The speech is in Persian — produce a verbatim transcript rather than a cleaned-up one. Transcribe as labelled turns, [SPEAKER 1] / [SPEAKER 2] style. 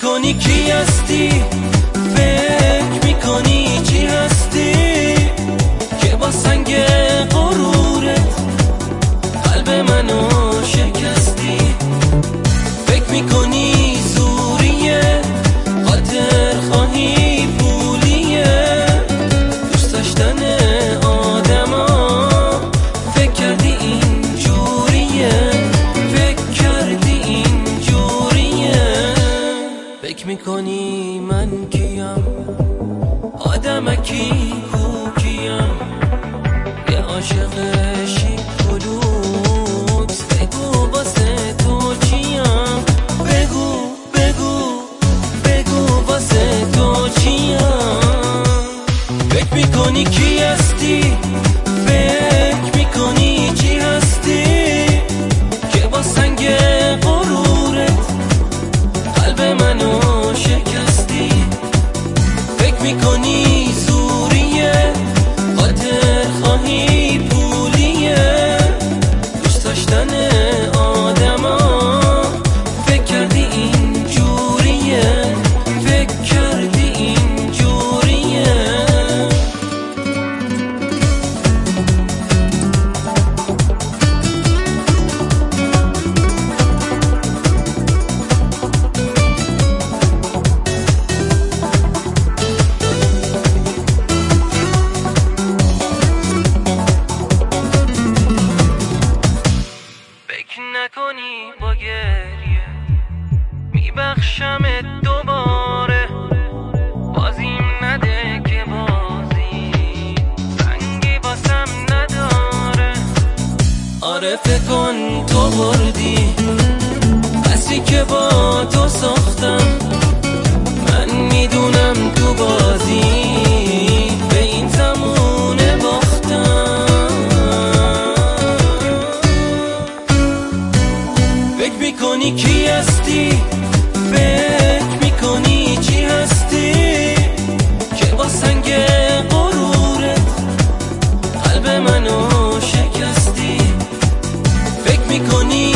[SPEAKER 1] میکنی کی هستی، فکر میکنی چی هستی که با سنگ غرورت قلب منو شکستی. فکر میکنی زوریه، خاطر خواهی پولیه، دوست داشتن آدما فکر کردی این جوریه، فکر کردی این جوریه. فکر میکنی من کیم، آدمکی کوکیم، یه عاشق شیکولوت، بگو واسه تو چیم، بگو بگو بگو واسه تو چیم. فکر میکنی کی هستی، فکر میکنی چی هستی که با سنگ غرورت قلب منو شکستی. فکر میکنی زوریه، خاطر خواهی پولیه، دوست داشتن آدما فکر کردی این جوریه، فکر کردی این جوریه. نکنی با گریه میبخشمت دوباره، بازیم نده که بازی رنگی باسم نداره. آره فکر کن تو بردی قصری که با تو ساختم، من میدونم تو بازی به این زمونه باختم. فکر میکنی کی هستی، فکر میکنی چی هستی که با سنگ غرورت قلب منو شکستی. فکر میکنی